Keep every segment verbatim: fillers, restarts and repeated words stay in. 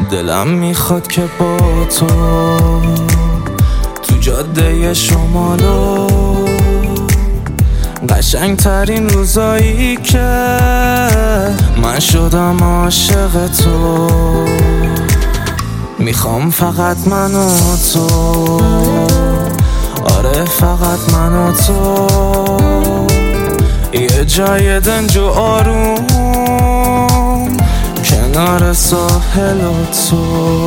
دلم میخواد که با تو تو جاده شمالو قشنگ ترین روزایی که من شدم عاشق تو. میخوام فقط من و تو، آره فقط من و تو، یه جای دنج و آروم کنار ساحل و تو.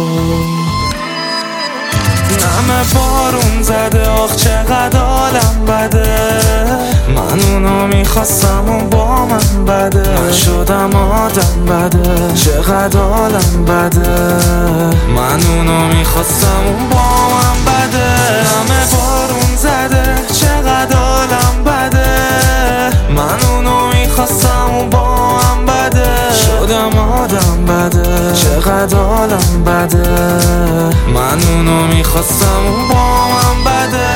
نمه بارون زده آخ چقدر حالم بده، من اونو میخواستم و با من بده، من شدم آدم بده چقدر حالم بده، من اونو میخواستم و با من بده. نمه بارون زده چقدر حالم بده، من اونو میخواستم و با من بده، شدم آدم بده چقدر حالم بده، من اونو میخواستم و با من بده.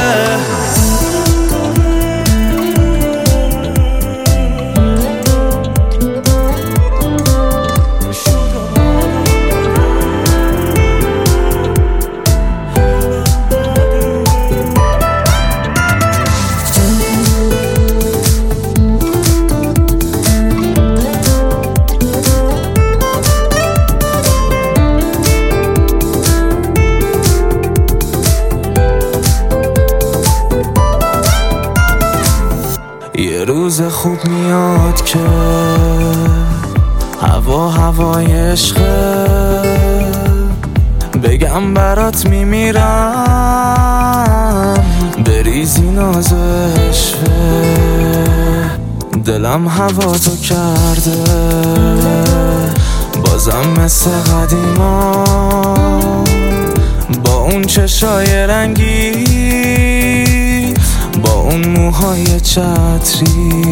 یه روز خوب میاد که هوا هوای عشقه، بگم برات میمیرم بریزی ناز عشقه. دلم هوا تو کرده بازم مثل قدیما، با اون چشای رنگی، با اون موهای چتریت.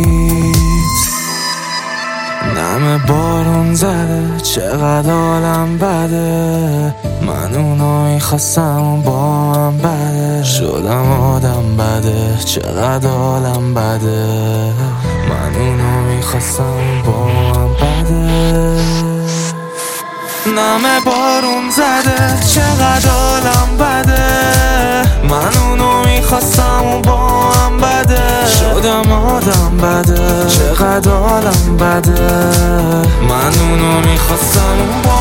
نمه بارون زده چقدر حالم بده، من اونو میخواستم با من بده، شدم آدم بده چقدر حالم بده، من اونو میخواستم با من بده. نمه بارون زده چقدر حالم بده، من اونو میخواستم و با هم بده، شدم آدم بده چقدر حالم بده، من اونو میخواستم و با